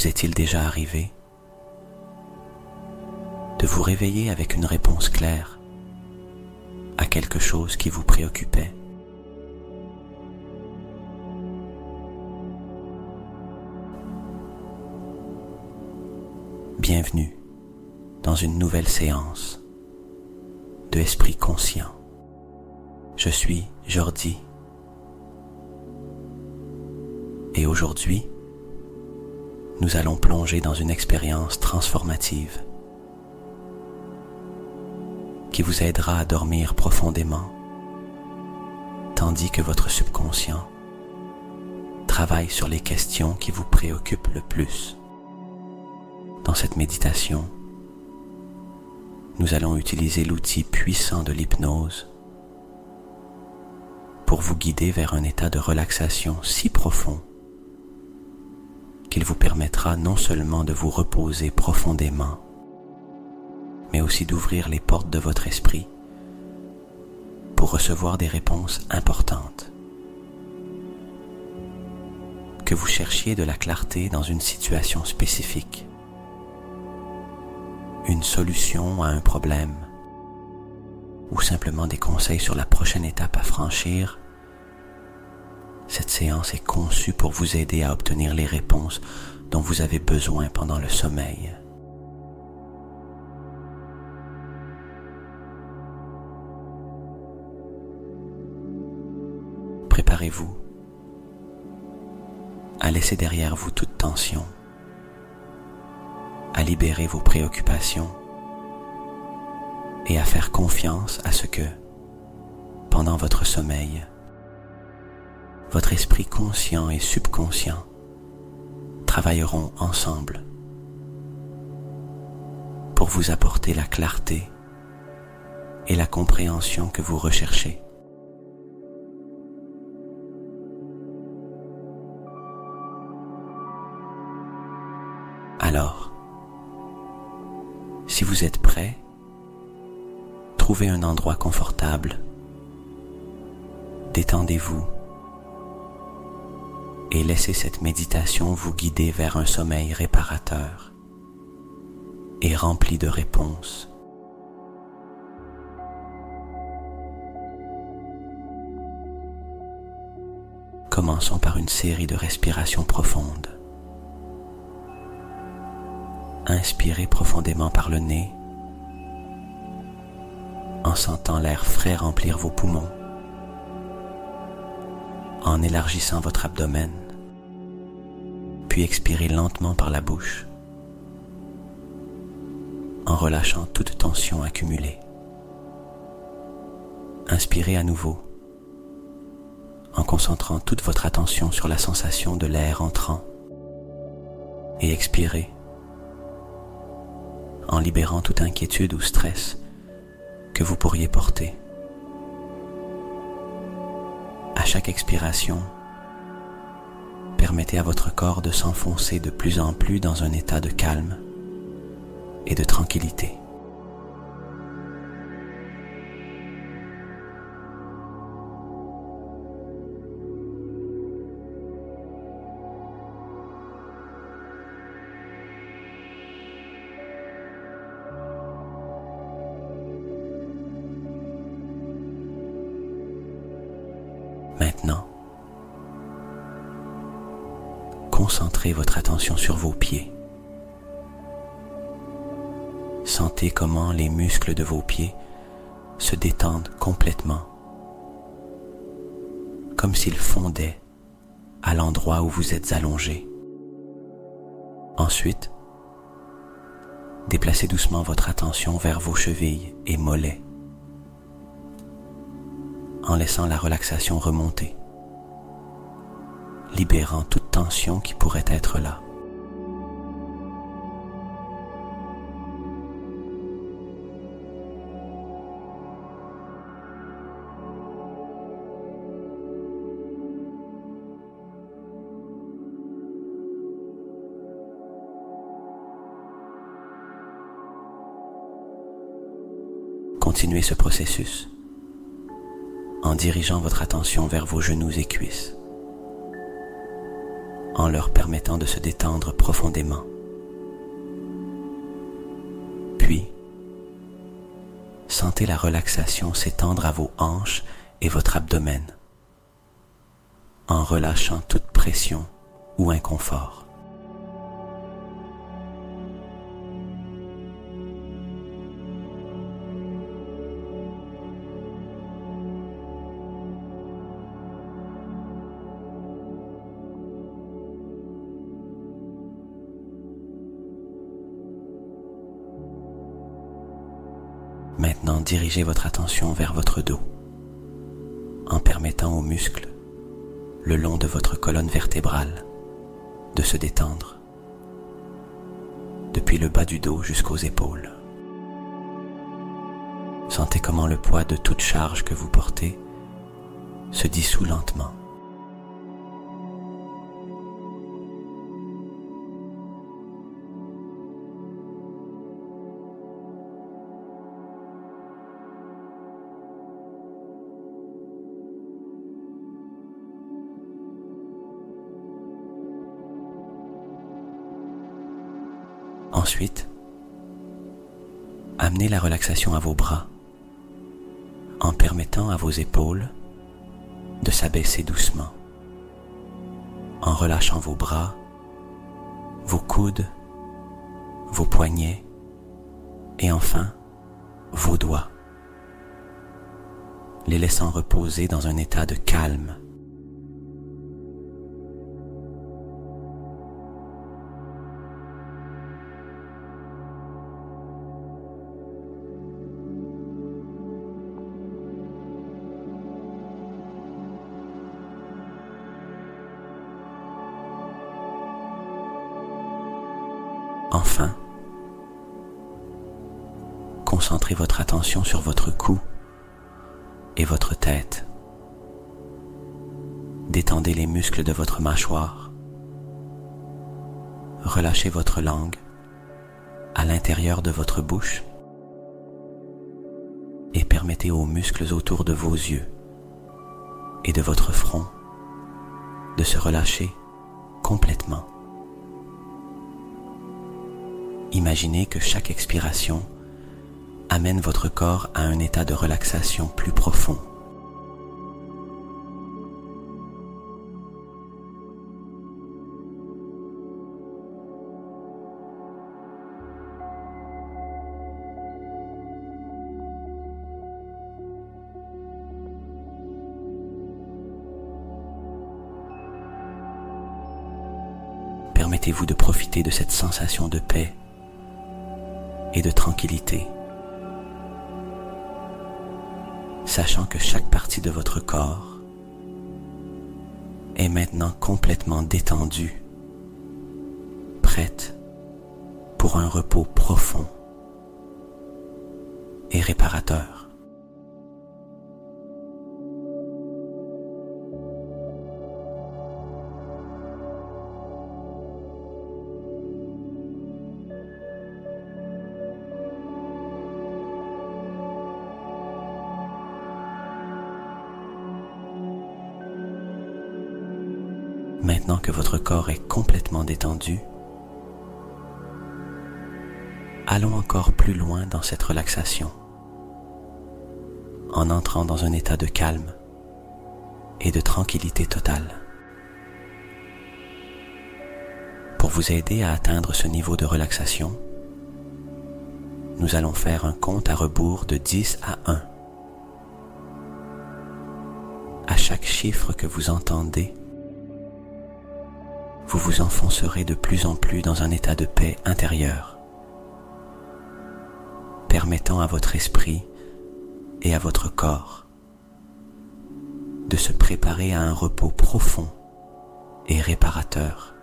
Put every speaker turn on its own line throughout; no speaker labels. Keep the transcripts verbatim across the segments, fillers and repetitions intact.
Vous est-il déjà arrivé de vous réveiller avec une réponse claire à quelque chose qui vous préoccupait? Bienvenue dans une nouvelle séance de Esprit Conscient. Je suis Jordi et aujourd'hui, nous allons plonger dans une expérience transformative qui vous aidera à dormir profondément tandis que votre subconscient travaille sur les questions qui vous préoccupent le plus. Dans cette méditation, nous allons utiliser l'outil puissant de l'hypnose pour vous guider vers un état de relaxation si profond qu'il vous permettra non seulement de vous reposer profondément, mais aussi d'ouvrir les portes de votre esprit pour recevoir des réponses importantes. Que vous cherchiez de la clarté dans une situation spécifique, une solution à un problème, ou simplement des conseils sur la prochaine étape à franchir, cette séance est conçue pour vous aider à obtenir les réponses dont vous avez besoin pendant le sommeil. Préparez-vous à laisser derrière vous toute tension, à libérer vos préoccupations et à faire confiance à ce que, pendant votre sommeil, votre esprit conscient et subconscient travailleront ensemble pour vous apporter la clarté et la compréhension que vous recherchez. Alors, si vous êtes prêt, trouvez un endroit confortable, détendez-vous et laissez cette méditation vous guider vers un sommeil réparateur et rempli de réponses. Commençons par une série de respirations profondes. Inspirez profondément par le nez en sentant l'air frais remplir vos poumons, en élargissant votre abdomen, puis expirez lentement par la bouche en relâchant toute tension accumulée. Inspirez à nouveau en concentrant toute votre attention sur la sensation de l'air entrant et expirez en libérant toute inquiétude ou stress que vous pourriez porter. À chaque expiration, permettez à votre corps de s'enfoncer de plus en plus dans un état de calme et de tranquillité. Maintenant, concentrez votre attention sur vos pieds. Sentez comment les muscles de vos pieds se détendent complètement, comme s'ils fondaient à l'endroit où vous êtes allongé. Ensuite, déplacez doucement votre attention vers vos chevilles et mollets, en laissant la relaxation remonter, libérant toute tension qui pourrait être là. Continuez ce processus en dirigeant votre attention vers vos genoux et cuisses. en leur permettant de se détendre profondément. Puis, sentez la relaxation s'étendre à vos hanches et votre abdomen, en relâchant toute pression ou inconfort. Maintenant, dirigez votre attention vers votre dos, en permettant aux muscles, le long de votre colonne vertébrale, de se détendre, depuis le bas du dos jusqu'aux épaules. Sentez comment le poids de toute charge que vous portez se dissout lentement. Ensuite, amenez la relaxation à vos bras en permettant à vos épaules de s'abaisser doucement, en relâchant vos bras, vos coudes, vos poignets et enfin vos doigts, les laissant reposer dans un état de calme. Enfin, concentrez votre attention sur votre cou et votre tête. Détendez les muscles de votre mâchoire. Relâchez votre langue à l'intérieur de votre bouche et permettez aux muscles autour de vos yeux et de votre front de se relâcher complètement. Imaginez que chaque expiration amène votre corps à un état de relaxation plus profond. Permettez-vous de profiter de cette sensation de paix et de tranquillité, sachant que chaque partie de votre corps est maintenant complètement détendue, prête pour un repos profond et réparateur. Maintenant que votre corps est complètement détendu, allons encore plus loin dans cette relaxation, en entrant dans un état de calme et de tranquillité totale. Pour vous aider à atteindre ce niveau de relaxation, nous allons faire un compte à rebours de dix à un. À chaque chiffre que vous entendez, vous vous enfoncerez de plus en plus dans un état de paix intérieure, permettant à votre esprit et à votre corps de se préparer à un repos profond et réparateur.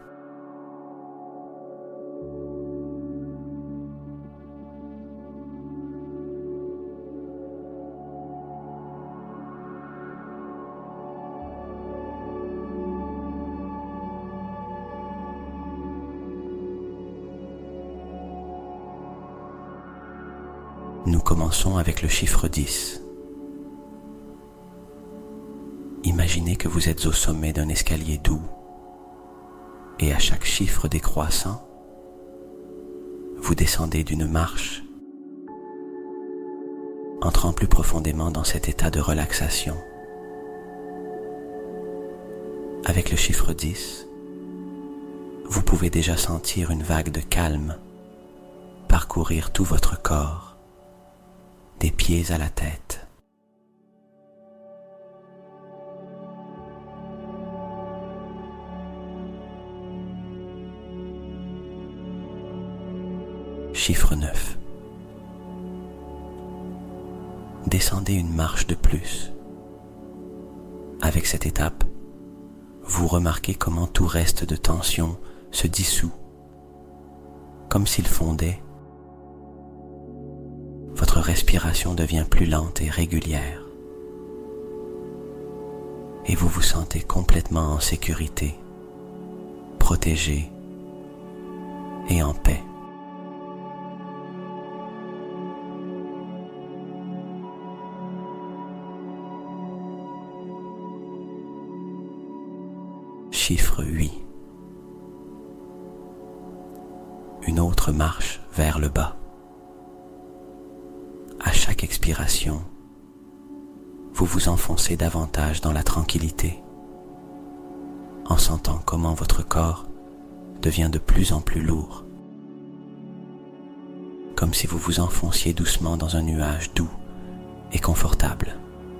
Nous commençons avec le chiffre dix. Imaginez que vous êtes au sommet d'un escalier doux, Et à chaque chiffre décroissant, vous descendez d'une marche, entrant plus profondément dans cet état de relaxation. Avec le chiffre dix, vous pouvez déjà sentir une vague de calme parcourir tout votre corps, des pieds à la tête. Chiffre neuf. Descendez une marche de plus. Avec cette étape, vous remarquez comment tout reste de tension se dissout, comme s'il fondait. Votre respiration devient plus lente et régulière, et vous vous sentez complètement en sécurité, protégé et en paix. Chiffre huit. Une autre marche vers le bas. À chaque expiration, vous vous enfoncez davantage dans la tranquillité, en sentant comment votre corps devient de plus en plus lourd, comme si vous vous enfonciez doucement dans un nuage doux et confortable.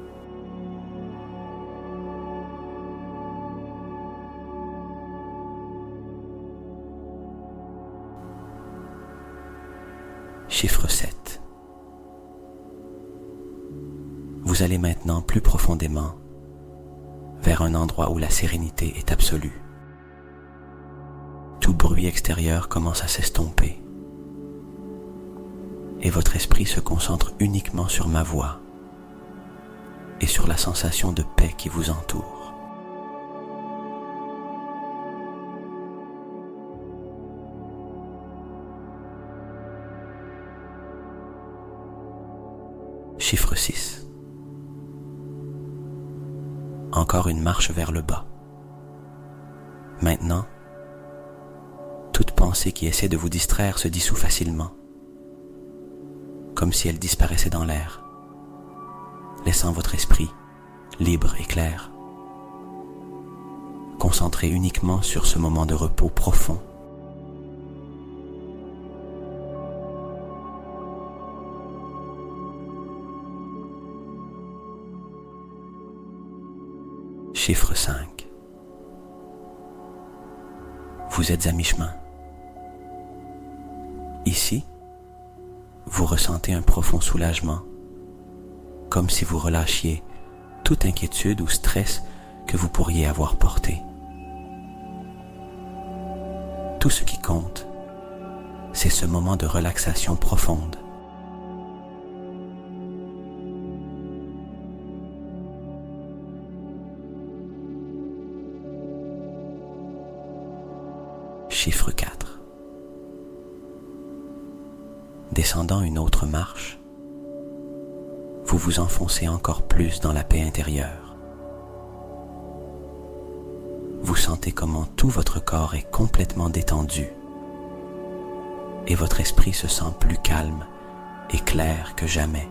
Chiffre sept. Vous allez maintenant plus profondément vers un endroit où la sérénité est absolue. Tout bruit extérieur commence à s'estomper et votre esprit se concentre uniquement sur ma voix et sur la sensation de paix qui vous entoure. Chiffre six. Encore une marche vers le bas. Maintenant, toute pensée qui essaie de vous distraire se dissout facilement, comme si elle disparaissait dans l'air, laissant votre esprit libre et clair, concentré uniquement sur ce moment de repos profond. Chiffre cinq. Vous êtes à mi-chemin. Ici, vous ressentez un profond soulagement, comme si vous relâchiez toute inquiétude ou stress que vous pourriez avoir porté. Tout ce qui compte, c'est ce moment de relaxation profonde. Chiffre quatre. Descendant une autre marche, vous vous enfoncez encore plus dans la paix intérieure. Vous sentez comment tout votre corps est complètement détendu et votre esprit se sent plus calme et clair que jamais.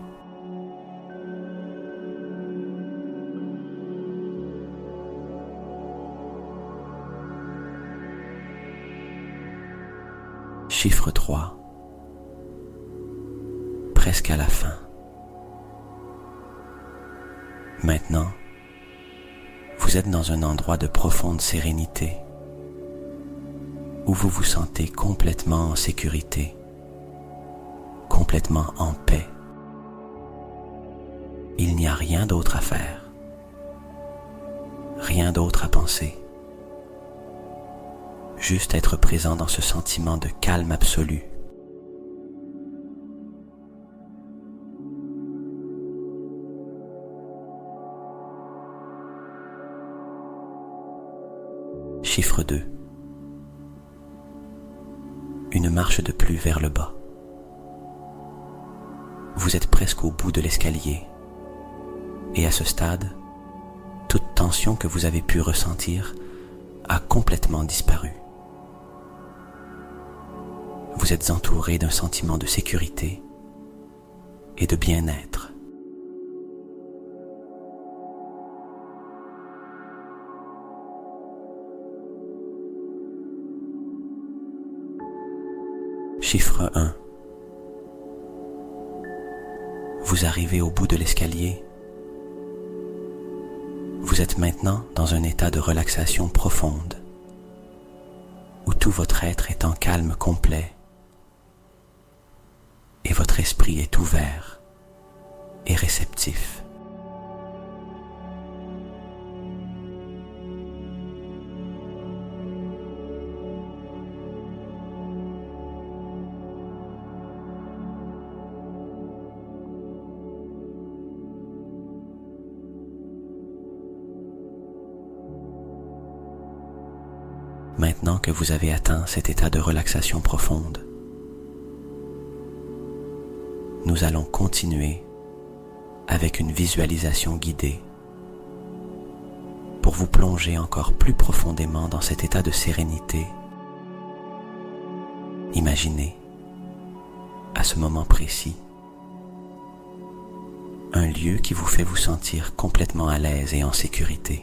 Chiffre trois. Presque à la fin. Maintenant, vous êtes dans un endroit de profonde sérénité, où vous vous sentez complètement en sécurité, complètement en paix. Il n'y a rien d'autre à faire, rien d'autre à penser. Juste être présent dans ce sentiment de calme absolu. Chiffre deux. Une marche de plus vers le bas. Vous êtes presque au bout de l'escalier, et à ce stade, toute tension que vous avez pu ressentir a complètement disparu. vous êtes entouré d'un sentiment de sécurité et de bien-être. Chiffre un. Vous arrivez au bout de l'escalier. Vous êtes maintenant dans un état de relaxation profonde, où tout votre être est en calme complet et votre esprit est ouvert et réceptif. Maintenant que vous avez atteint cet état de relaxation profonde, nous allons continuer avec une visualisation guidée pour vous plonger encore plus profondément dans cet état de sérénité. Imaginez, à ce moment précis, un lieu qui vous fait vous sentir complètement à l'aise et en sécurité.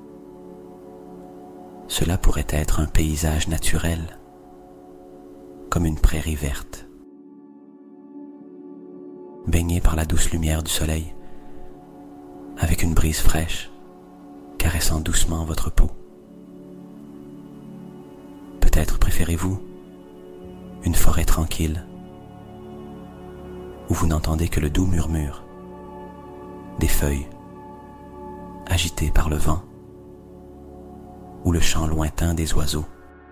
Cela pourrait être un paysage naturel, comme une prairie verte, baignée par la douce lumière du soleil, avec une brise fraîche, caressant doucement votre peau. Peut-être préférez-vous une forêt tranquille, où vous n'entendez que le doux murmure des feuilles agitées par le vent, ou le chant lointain des oiseaux.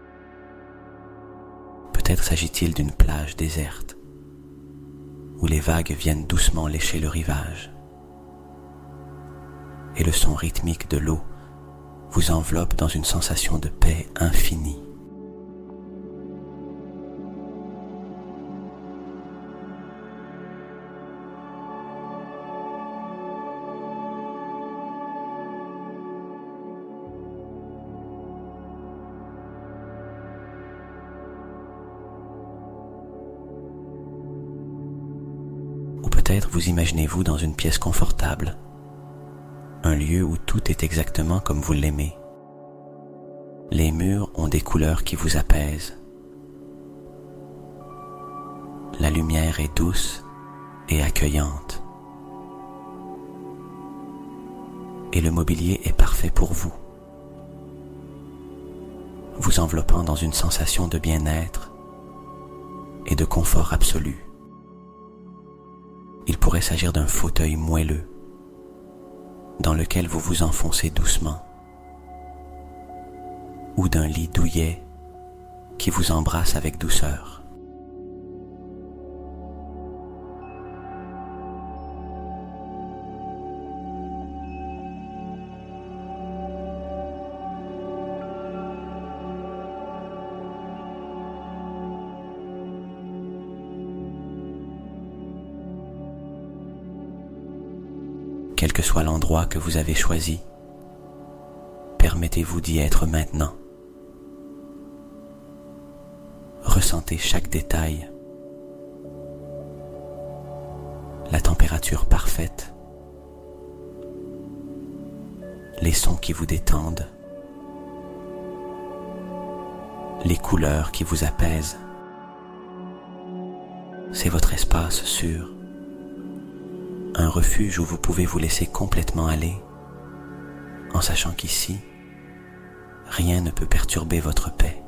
Peut-être s'agit-il d'une plage déserte, où les vagues viennent doucement lécher le rivage, et le son rythmique de l'eau vous enveloppe dans une sensation de paix infinie. Peut-être vous imaginez-vous dans une pièce confortable, un lieu où tout est exactement comme vous l'aimez. Les murs ont des couleurs qui vous apaisent. La lumière est douce et accueillante. Et le mobilier est parfait pour vous, vous enveloppant dans une sensation de bien-être et de confort absolu. Il pourrait s'agir d'un fauteuil moelleux dans lequel vous vous enfoncez doucement, ou d'un lit douillet qui vous embrasse avec douceur. Quel que soit l'endroit que vous avez choisi, permettez-vous d'y être maintenant. Ressentez chaque détail, la température parfaite, les sons qui vous détendent, les couleurs qui vous apaisent. C'est votre espace sûr. Un refuge où vous pouvez vous laisser complètement aller, en sachant qu'ici, rien ne peut perturber votre paix.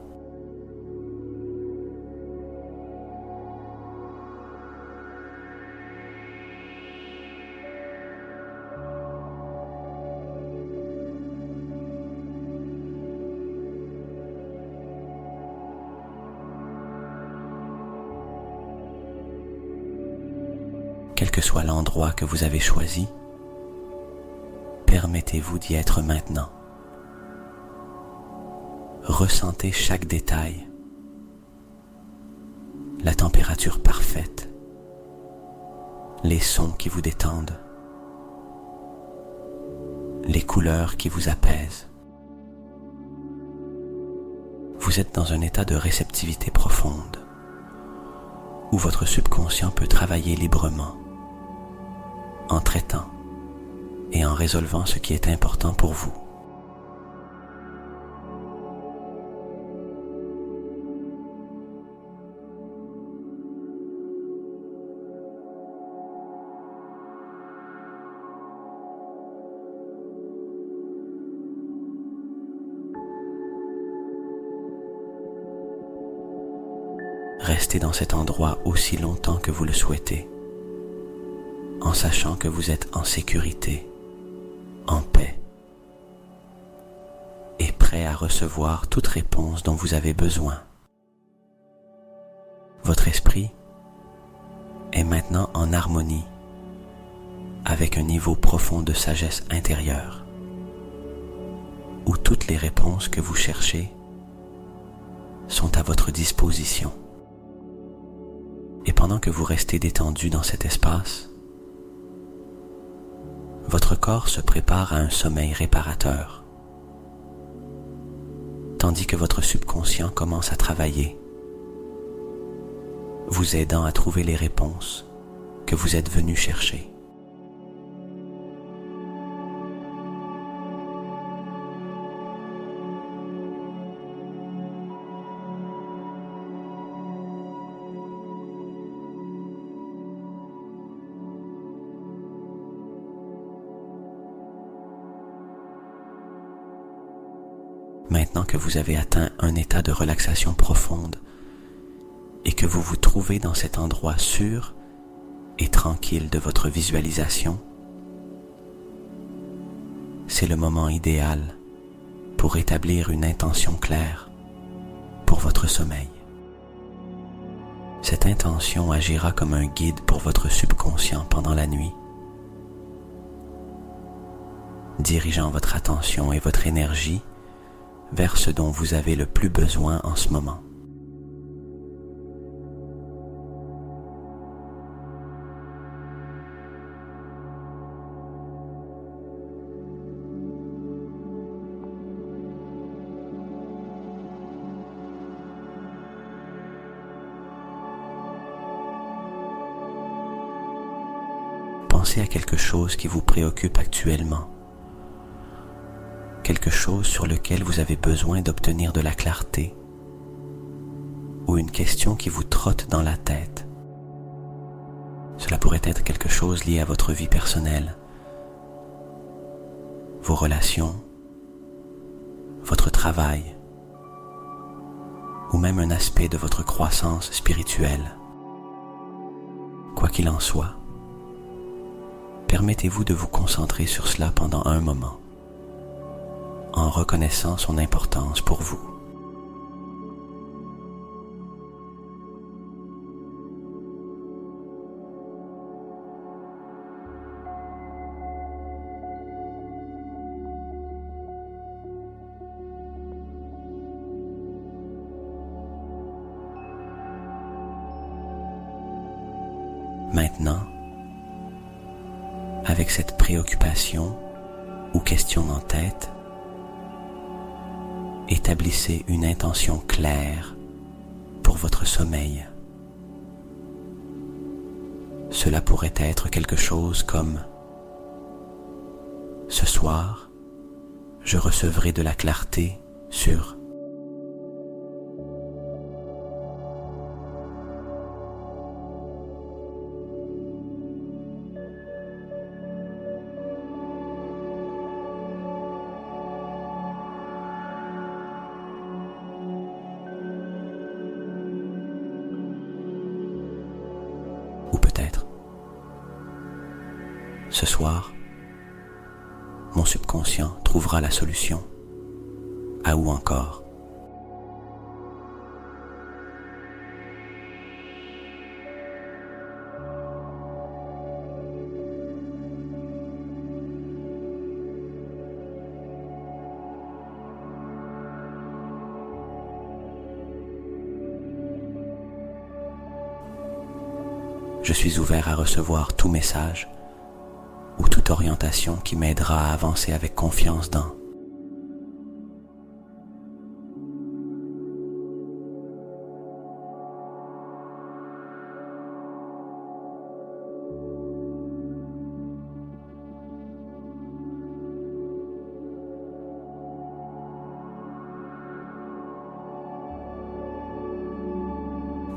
Quel que soit l'endroit que vous avez choisi, permettez-vous d'y être maintenant. Ressentez chaque détail, la température parfaite, les sons qui vous détendent, les couleurs qui vous apaisent. Vous êtes dans un état de réceptivité profonde, où votre subconscient peut travailler librement, en traitant et en résolvant ce qui est important pour vous. Restez dans cet endroit aussi longtemps que vous le souhaitez, en sachant que vous êtes en sécurité, en paix, et prêt à recevoir toute réponse dont vous avez besoin. Votre esprit est maintenant en harmonie avec un niveau profond de sagesse intérieure, où toutes les réponses que vous cherchez sont à votre disposition. Et pendant que vous restez détendu dans cet espace, votre corps se prépare à un sommeil réparateur, tandis que votre subconscient commence à travailler, vous aidant à trouver les réponses que vous êtes venu chercher. Maintenant que vous avez atteint un état de relaxation profonde et que vous vous trouvez dans cet endroit sûr et tranquille de votre visualisation, c'est le moment idéal pour établir une intention claire pour votre sommeil. Cette intention agira comme un guide pour votre subconscient pendant la nuit, dirigeant votre attention et votre énergie vers ce dont vous avez le plus besoin en ce moment. Pensez à quelque chose qui vous préoccupe actuellement, quelque chose sur lequel vous avez besoin d'obtenir de la clarté, ou une question qui vous trotte dans la tête. Cela pourrait être quelque chose lié à votre vie personnelle, vos relations, votre travail, ou même un aspect de votre croissance spirituelle. Quoi qu'il en soit, permettez-vous de vous concentrer sur cela pendant un moment, en reconnaissant son importance pour vous. Maintenant, avec cette préoccupation ou question en tête, établissez une intention claire pour votre sommeil. Cela pourrait être quelque chose comme « Ce soir, je recevrai de la clarté sur » ou peut-être « Ce soir, mon subconscient trouvera la solution » à ou encore je suis ouvert à recevoir tout message ou toute orientation qui m'aidera à avancer avec confiance dans.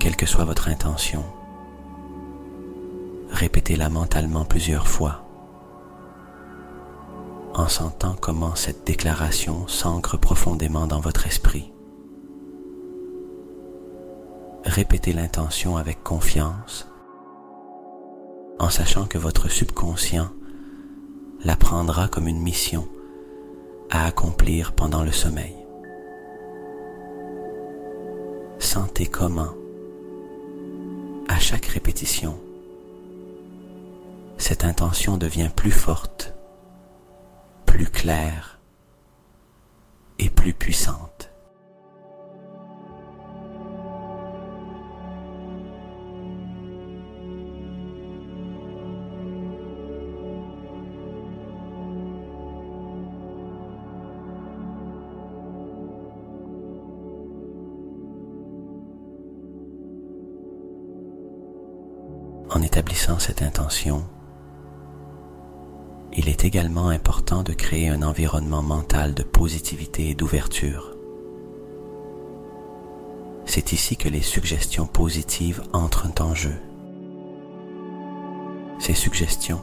quelle que soit votre intention, répétez-la mentalement plusieurs fois, en sentant comment cette déclaration s'ancre profondément dans votre esprit. Répétez l'intention avec confiance, en sachant que votre subconscient la prendra comme une mission à accomplir pendant le sommeil. Sentez comment, à chaque répétition, cette intention devient plus forte, plus claire et plus puissante. En établissant cette intention, il est également important de créer un environnement mental de positivité et d'ouverture. C'est ici que les suggestions positives entrent en jeu. Ces suggestions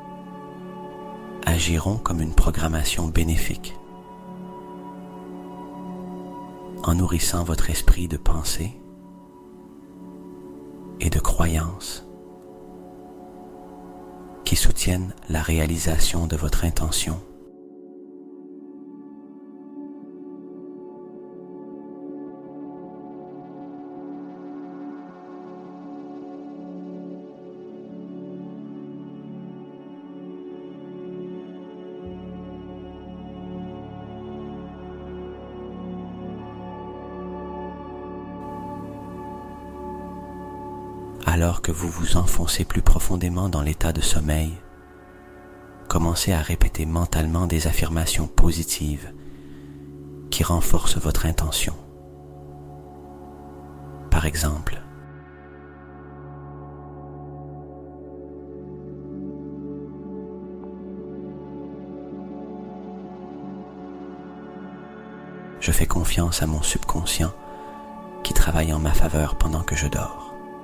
agiront comme une programmation bénéfique, en nourrissant votre esprit de pensée et de croyances qui soutiennent la réalisation de votre intention. Alors que vous vous enfoncez plus profondément dans l'état de sommeil, commencez à répéter mentalement des affirmations positives qui renforcent votre intention. Par exemple, je fais confiance à mon subconscient qui travaille en ma faveur pendant que je dors.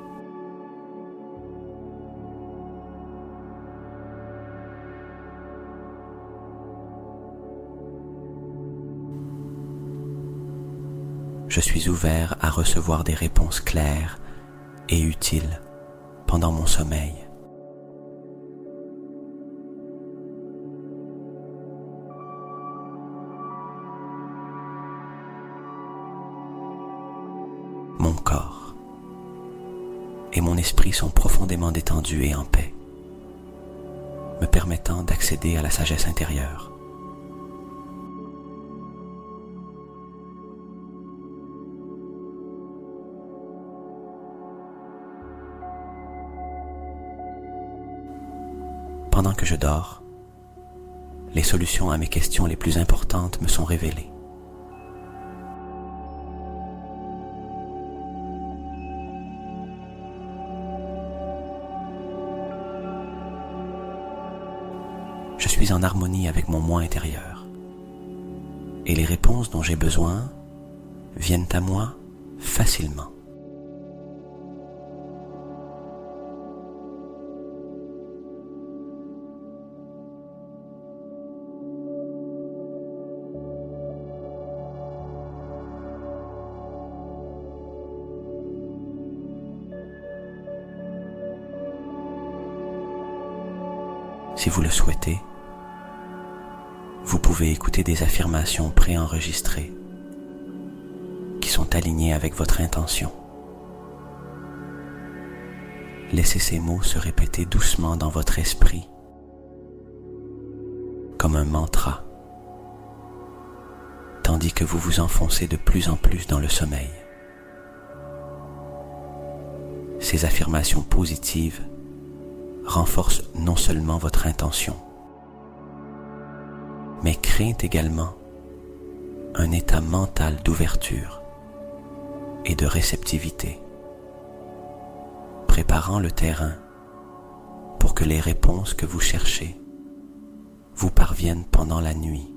Je suis ouvert à recevoir des réponses claires et utiles pendant mon sommeil. Mon corps et mon esprit sont profondément détendus et en paix, me permettant d'accéder à la sagesse intérieure. Pendant que je dors, les solutions à mes questions les plus importantes me sont révélées. Je suis en harmonie avec mon moi intérieur, et les réponses dont j'ai besoin viennent à moi facilement. Si vous le souhaitez, vous pouvez écouter des affirmations préenregistrées qui sont alignées avec votre intention. Laissez ces mots se répéter doucement dans votre esprit, comme un mantra, tandis que vous vous enfoncez de plus en plus dans le sommeil. Ces affirmations positives renforcent non seulement votre intention, mais créent également un état mental d'ouverture et de réceptivité, préparant le terrain pour que les réponses que vous cherchez vous parviennent pendant la nuit.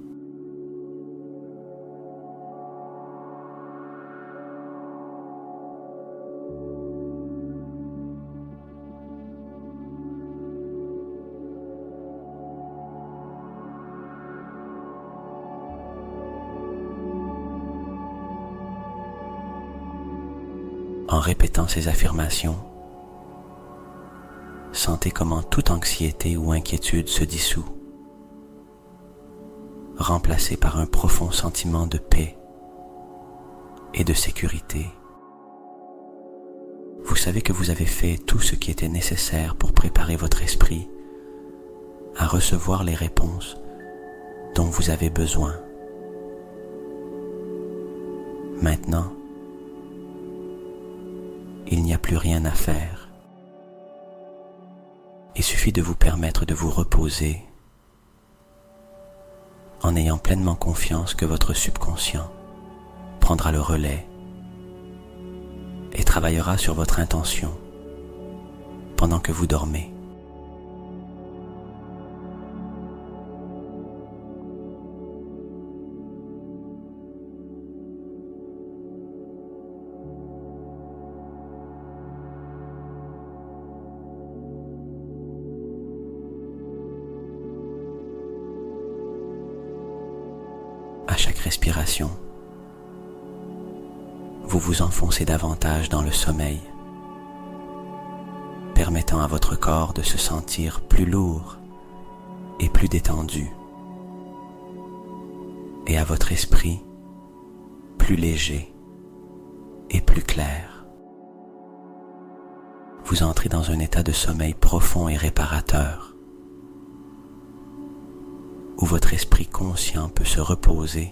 En répétant ces affirmations, sentez comment toute anxiété ou inquiétude se dissout, remplacée par un profond sentiment de paix et de sécurité. Vous savez que vous avez fait tout ce qui était nécessaire pour préparer votre esprit à recevoir les réponses dont vous avez besoin. Maintenant, il n'y a plus rien à faire. Il suffit de vous permettre de vous reposer en ayant pleinement confiance que votre subconscient prendra le relais et travaillera sur votre intention pendant que vous dormez. À chaque respiration, vous vous enfoncez davantage dans le sommeil, permettant à votre corps de se sentir plus lourd et plus détendu, et à votre esprit plus léger et plus clair. Vous entrez dans un état de sommeil profond et réparateur, où votre esprit conscient peut se reposer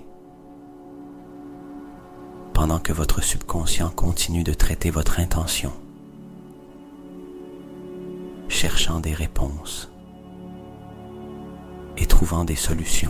pendant que votre subconscient continue de traiter votre intention, cherchant des réponses et trouvant des solutions.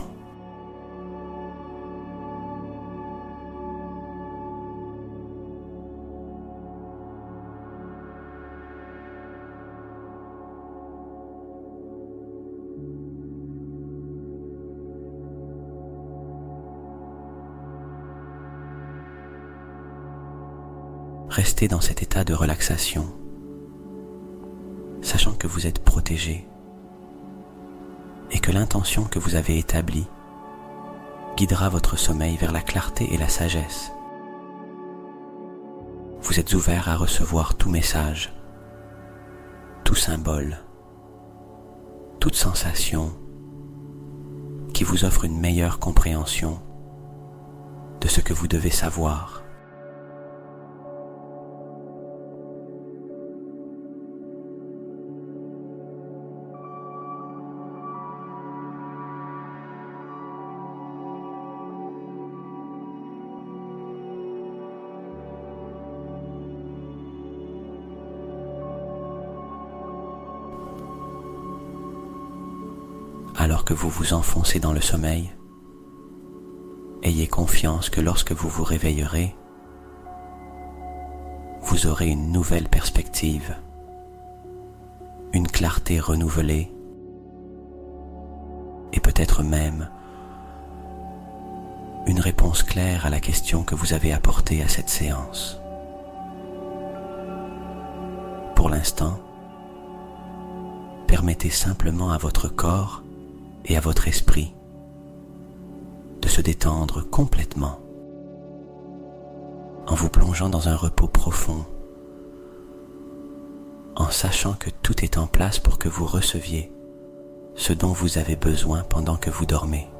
Restez dans cet état de relaxation, sachant que vous êtes protégé et que l'intention que vous avez établie guidera votre sommeil vers la clarté et la sagesse. Vous êtes ouvert à recevoir tout message, tout symbole, toute sensation qui vous offre une meilleure compréhension de ce que vous devez savoir. Alors que vous vous enfoncez dans le sommeil, ayez confiance que lorsque vous vous réveillerez, vous aurez une nouvelle perspective, une clarté renouvelée et peut-être même une réponse claire à la question que vous avez apportée à cette séance. Pour l'instant, permettez simplement à votre corps et à votre esprit de se détendre complètement en vous plongeant dans un repos profond, en sachant que tout est en place pour que vous receviez ce dont vous avez besoin pendant que vous dormez.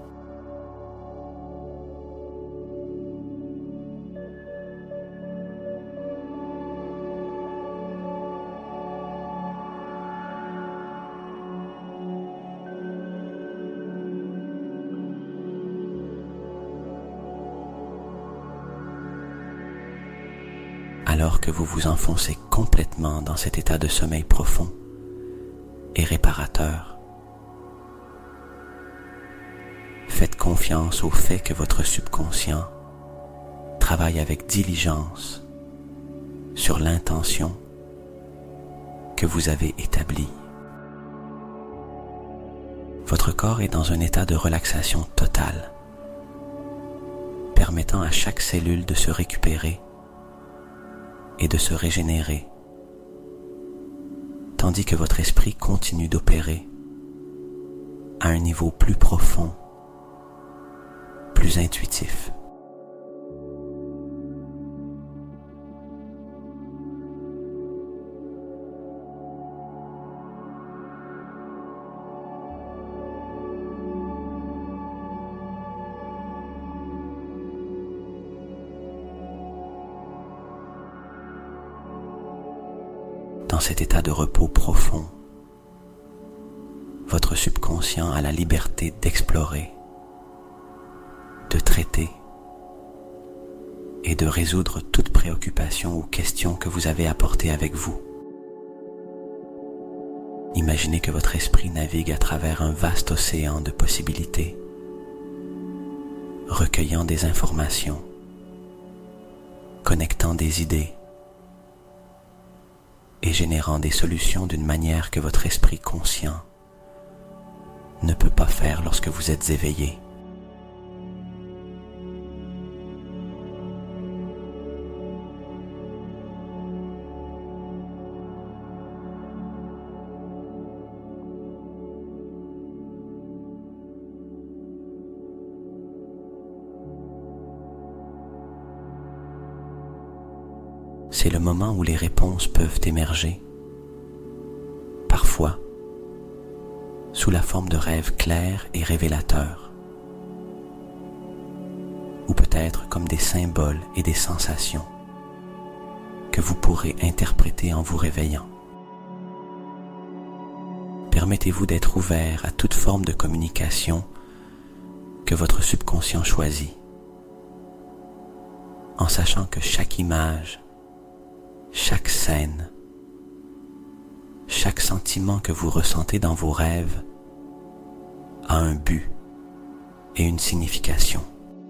Alors que vous vous enfoncez complètement dans cet état de sommeil profond et réparateur, faites confiance au fait que votre subconscient travaille avec diligence sur l'intention que vous avez établie. Votre corps est dans un état de relaxation totale, permettant à chaque cellule de se récupérer et de se régénérer, tandis que votre esprit continue d'opérer à un niveau plus profond, plus intuitif. dans cet état de repos profond, votre subconscient a la liberté d'explorer, de traiter et de résoudre toute préoccupation ou question que vous avez apportée avec vous. Imaginez que votre esprit navigue à travers un vaste océan de possibilités, recueillant des informations, connectant des idées et générant des solutions d'une manière que votre esprit conscient ne peut pas faire lorsque vous êtes éveillé. C'est le moment où les réponses peuvent émerger, parfois sous la forme de rêves clairs et révélateurs, ou peut-être comme des symboles et des sensations que vous pourrez interpréter en vous réveillant. Permettez-vous d'être ouvert à toute forme de communication que votre subconscient choisit, en sachant que chaque image, chaque scène, chaque sentiment que vous ressentez dans vos rêves a un but et une signification.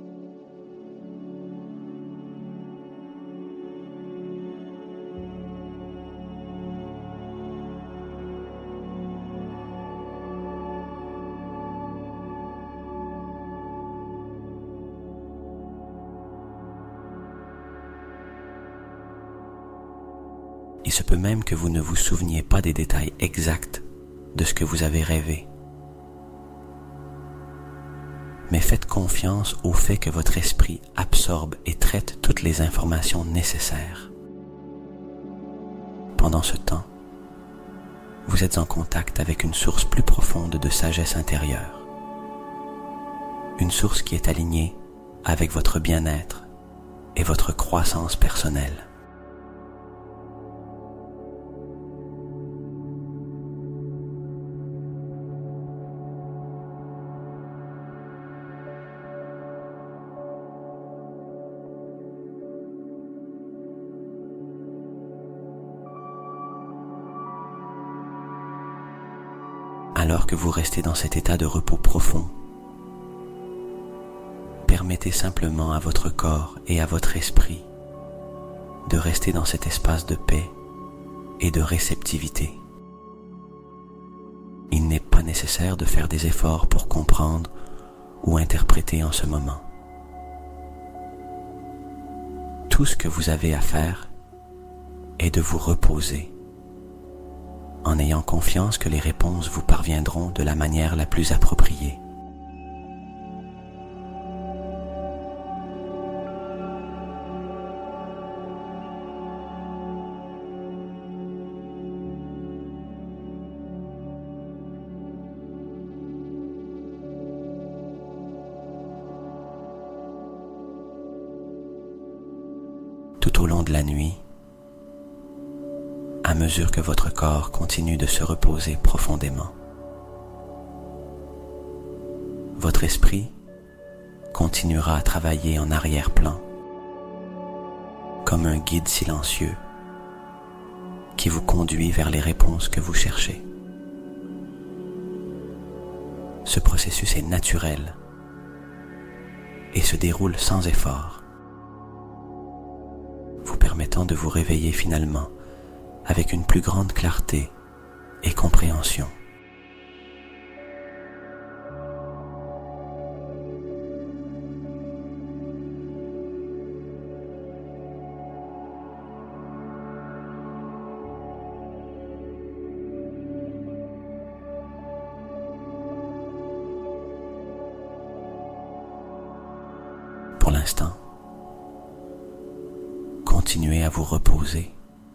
Il se peut même que vous ne vous souveniez pas des détails exacts de ce que vous avez rêvé. Mais faites confiance au fait que votre esprit absorbe et traite toutes les informations nécessaires. Pendant ce temps, vous êtes en contact avec une source plus profonde de sagesse intérieure. Une source qui est alignée avec votre bien-être et votre croissance personnelle. Alors que vous restez dans cet état de repos profond, permettez simplement à votre corps et à votre esprit de rester dans cet espace de paix et de réceptivité. Il n'est pas nécessaire de faire des efforts pour comprendre ou interpréter en ce moment. Tout ce que vous avez à faire est de vous reposer, en ayant confiance que les réponses vous parviendront de la manière la plus appropriée. Tout au long de la nuit, à mesure que votre corps continue de se reposer profondément, votre esprit continuera à travailler en arrière-plan, comme un guide silencieux qui vous conduit vers les réponses que vous cherchez. Ce processus est naturel et se déroule sans effort, vous permettant de vous réveiller finalement avec une plus grande clarté et compréhension. Pour l'instant, continuez à vous reposer.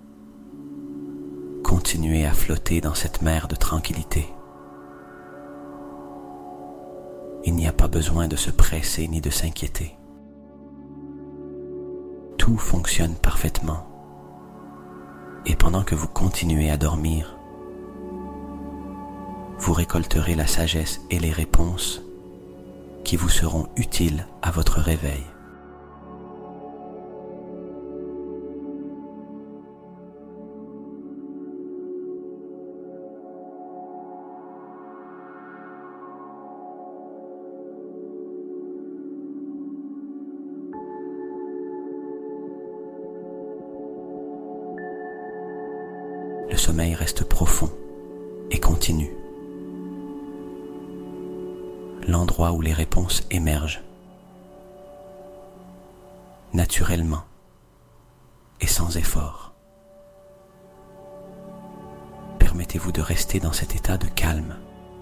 Continuez à flotter dans cette mer de tranquillité. Il n'y a pas besoin de se presser ni de s'inquiéter. Tout fonctionne parfaitement Et pendant que vous continuez à dormir, vous récolterez la sagesse et les réponses qui vous seront utiles à votre réveil. Le sommeil reste profond et continu. L'endroit où les réponses émergent, naturellement et sans effort. Permettez-vous de rester dans cet état de calme,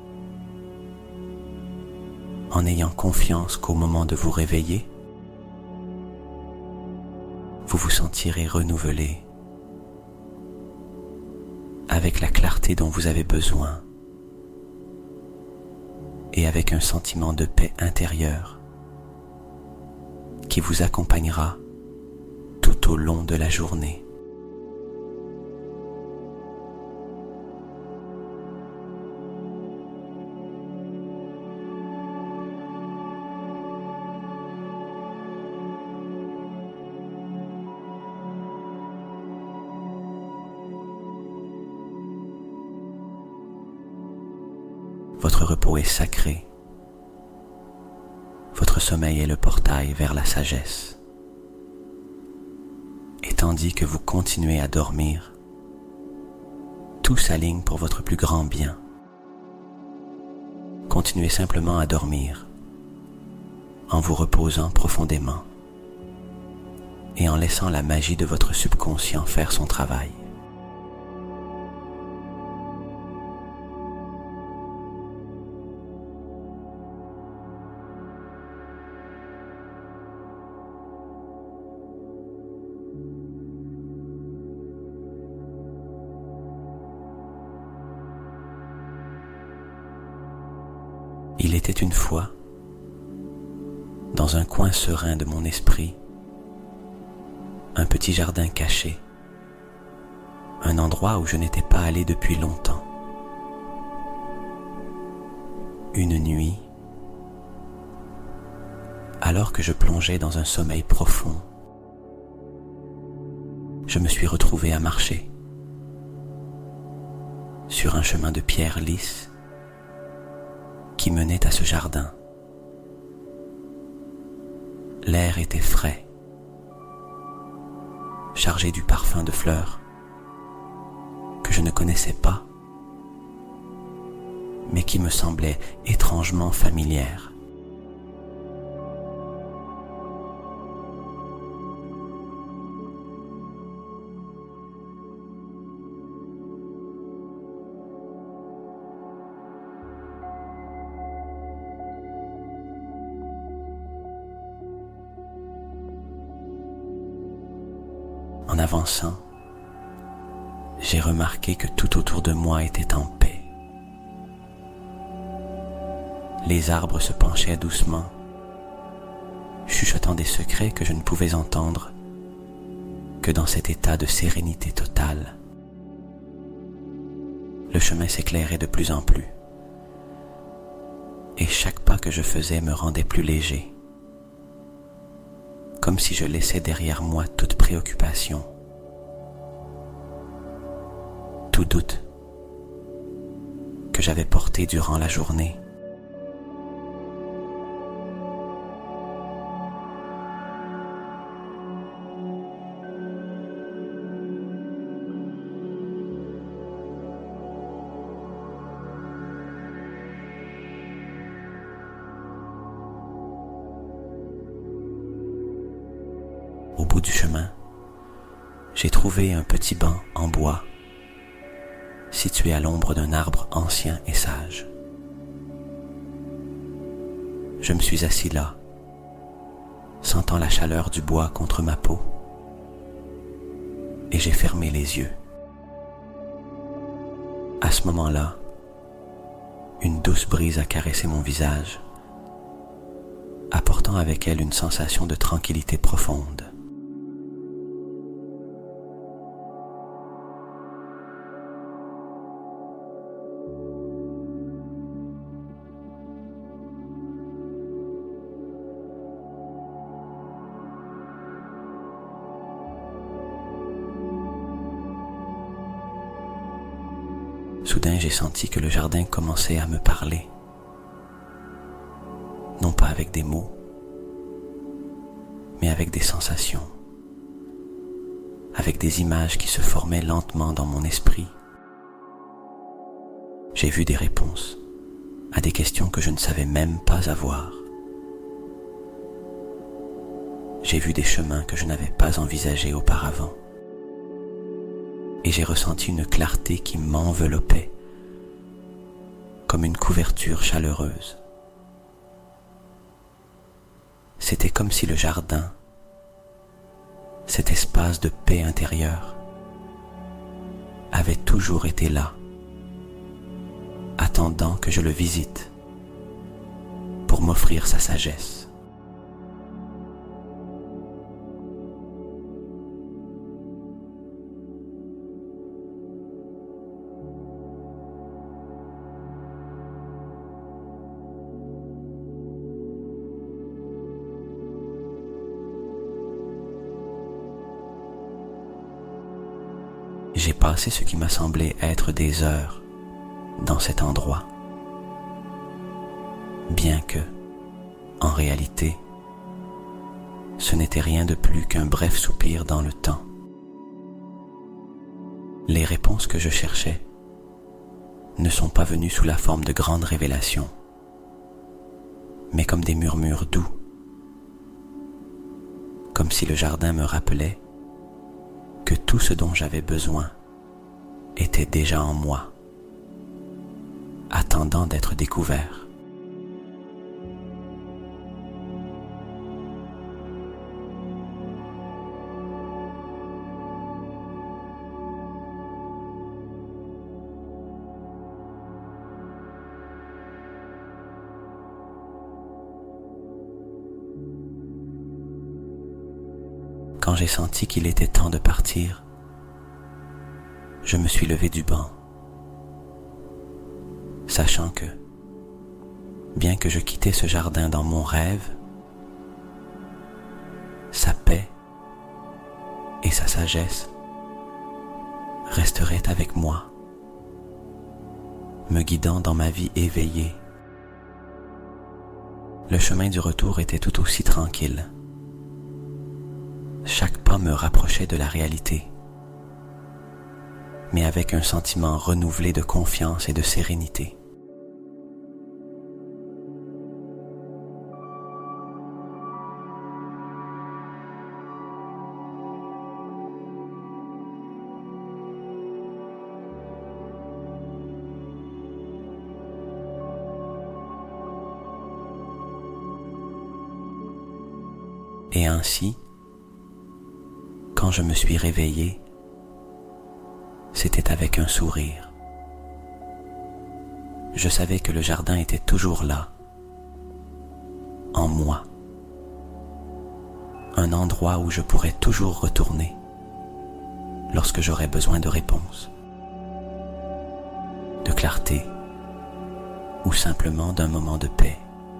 en ayant confiance qu'au moment de vous réveiller, vous vous sentirez renouvelé, avec la clarté dont vous avez besoin et avec un sentiment de paix intérieure qui vous accompagnera tout au long de la journée. Votre repos est sacré. Votre sommeil est le portail vers la sagesse. Et tandis que vous continuez à dormir, tout s'aligne pour votre plus grand bien. Continuez simplement à dormir, en vous reposant profondément et en laissant la magie de votre subconscient faire son travail. Il était une fois, dans un coin serein de mon esprit, un petit jardin caché, un endroit où je n'étais pas allé depuis longtemps. Une nuit, alors que je plongeais dans un sommeil profond, je me suis retrouvé à marcher sur un chemin de pierre lisse qui menait à ce jardin. L'air était frais, chargé du parfum de fleurs que je ne connaissais pas, mais qui me semblait étrangement familière. En avançant, j'ai remarqué que tout autour de moi était en paix. Les arbres se penchaient doucement, chuchotant des secrets que je ne pouvais entendre que dans cet état de sérénité totale. Le chemin s'éclairait de plus en plus, et chaque pas que je faisais me rendait plus léger, comme si je laissais derrière moi toute préoccupation, tout doute que j'avais porté durant la journée. Au bout du chemin, j'ai trouvé un petit banc en bois, situé à l'ombre d'un arbre ancien et sage. Je me suis assis là, sentant la chaleur du bois contre ma peau, et j'ai fermé les yeux. À ce moment-là, une douce brise a caressé mon visage, apportant avec elle une sensation de tranquillité profonde. Soudain, j'ai senti que le jardin commençait à me parler, non pas avec des mots, mais avec des sensations, avec des images qui se formaient lentement dans mon esprit. J'ai vu des réponses à des questions que je ne savais même pas avoir. J'ai vu des chemins que je n'avais pas envisagés auparavant. Et j'ai ressenti une clarté qui m'enveloppait, comme une couverture chaleureuse. C'était comme si le jardin, cet espace de paix intérieure, avait toujours été là, attendant que je le visite pour m'offrir sa sagesse. J'ai passé ce qui m'a semblé être des heures dans cet endroit, bien que, en réalité, ce n'était rien de plus qu'un bref soupir dans le temps. Les réponses que je cherchais ne sont pas venues sous la forme de grandes révélations, mais comme des murmures doux, comme si le jardin me rappelait que tout ce dont j'avais besoin était déjà en moi, attendant d'être découvert. Quand j'ai senti qu'il était temps de partir, je me suis levé du banc, sachant que, bien que je quittais ce jardin dans mon rêve, sa paix et sa sagesse resteraient avec moi, me guidant dans ma vie éveillée. Le chemin du retour était tout aussi tranquille. Chaque pas me rapprochait de la réalité, mais avec un sentiment renouvelé de confiance et de sérénité. Et ainsi, quand je me suis réveillé, c'était avec un sourire. Je savais que le jardin était toujours là, en moi. Un endroit où je pourrais toujours retourner lorsque j'aurais besoin de réponses, de clarté ou simplement d'un moment de paix.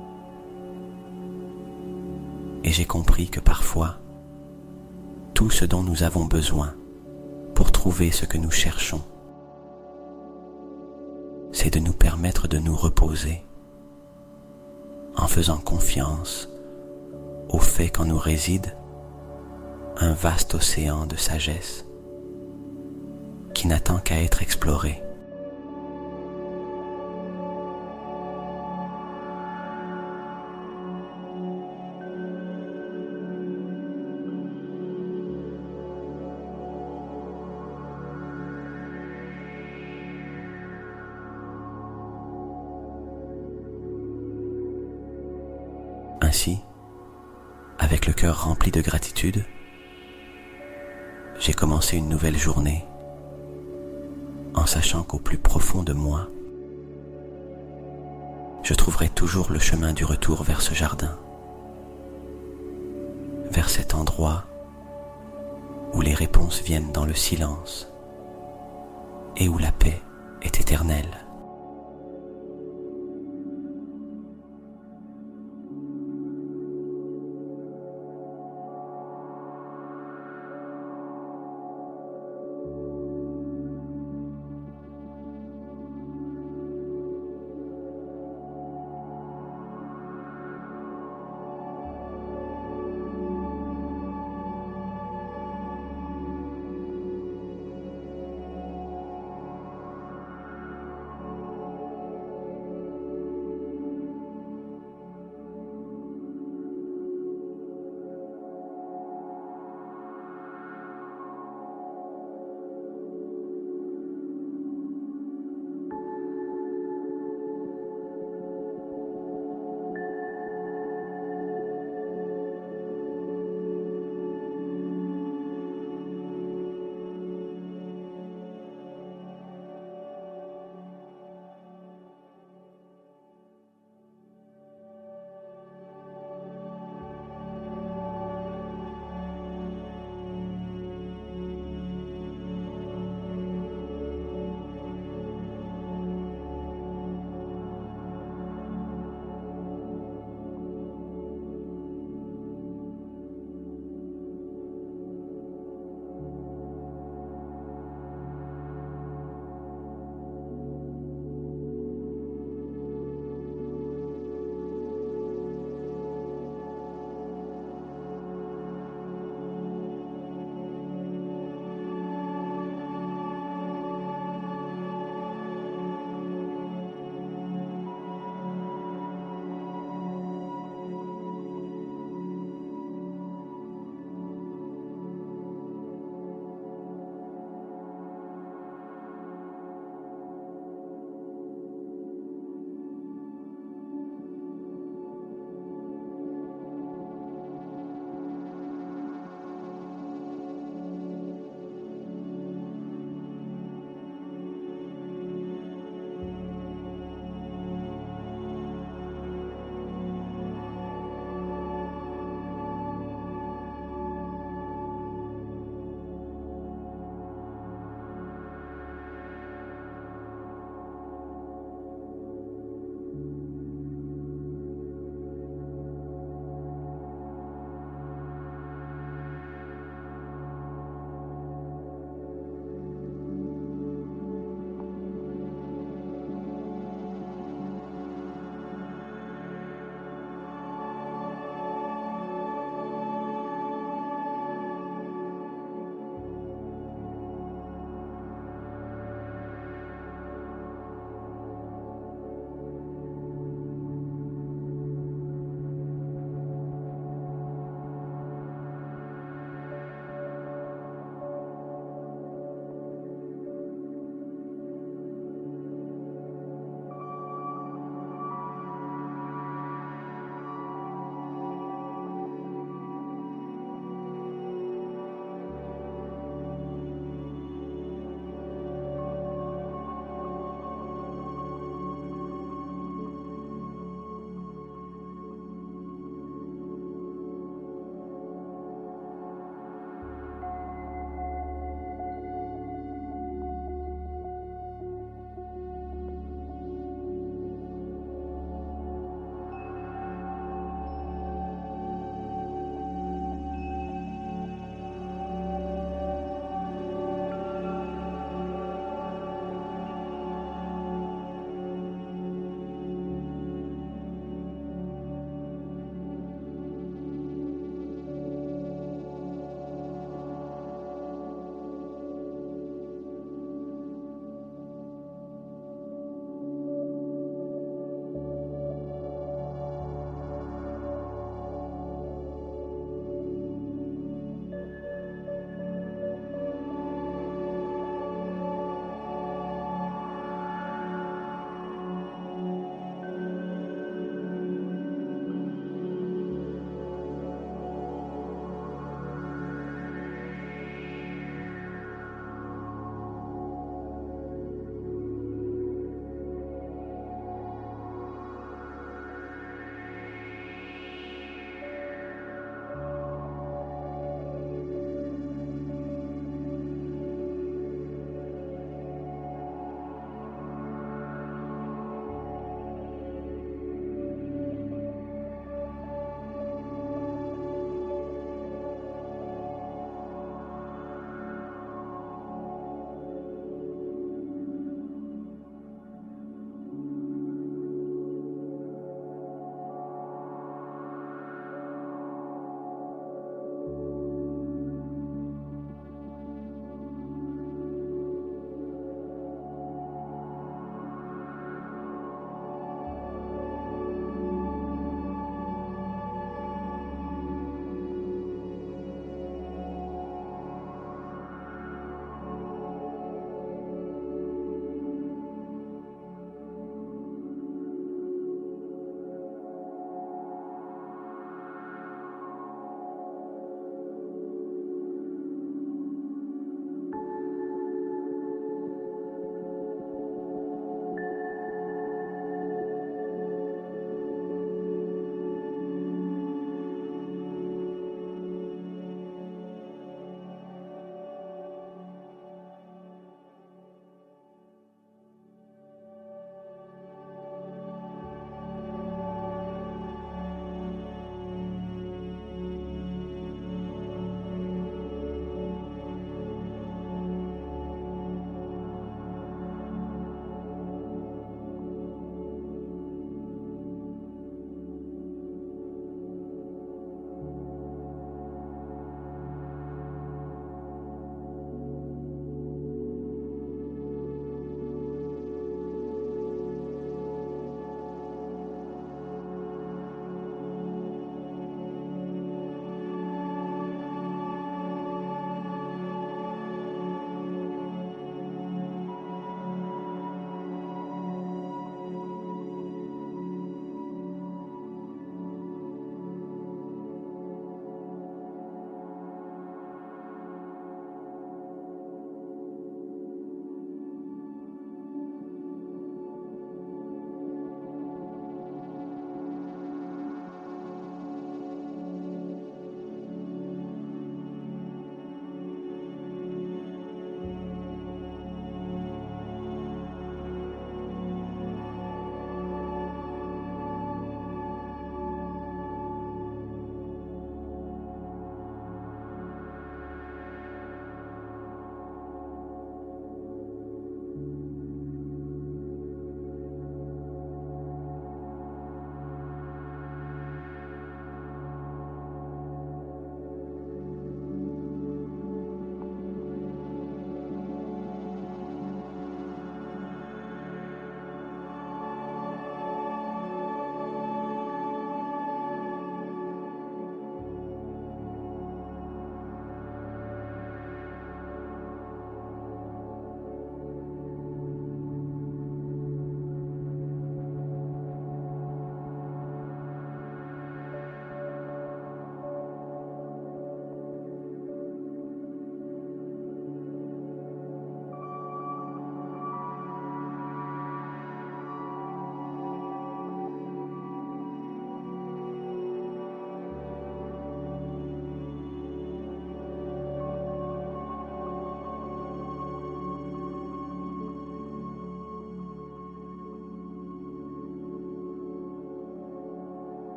Et j'ai compris que parfois, tout ce dont nous avons besoin pour trouver ce que nous cherchons, c'est de nous permettre de nous reposer en faisant confiance au fait qu'en nous réside un vaste océan de sagesse qui n'attend qu'à être exploré. Ainsi, avec le cœur rempli de gratitude, j'ai commencé une nouvelle journée en sachant qu'au plus profond de moi, je trouverai toujours le chemin du retour vers ce jardin, vers cet endroit où les réponses viennent dans le silence et où la paix est éternelle.